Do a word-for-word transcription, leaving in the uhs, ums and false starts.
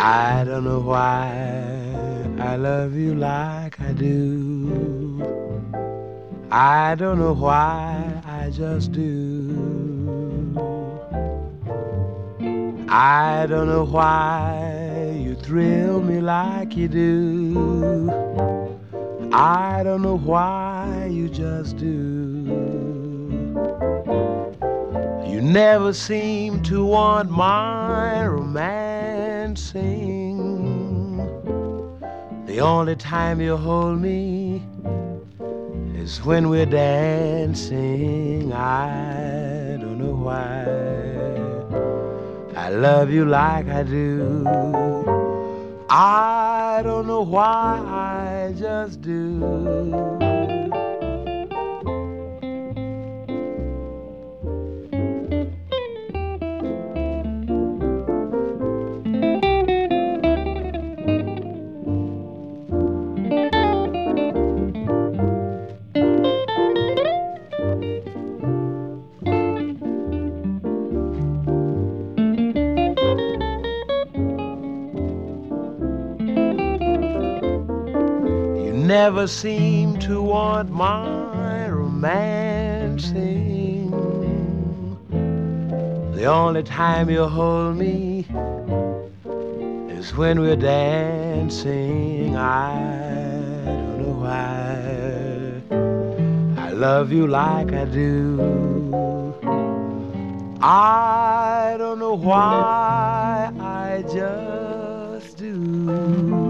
I don't know why I love you like I do. I don't know why, I just do. I don't know why you thrill me like you do. I don't know why, you just do. You never seem to want my romancing. The only time you hold me is when we're dancing. I don't know why I love you like I do. I don't know why, I just do. Never seem to want my romancing. The only time you hold me is when we're dancing. I don't know why I love you like I do. I don't know why, I just do.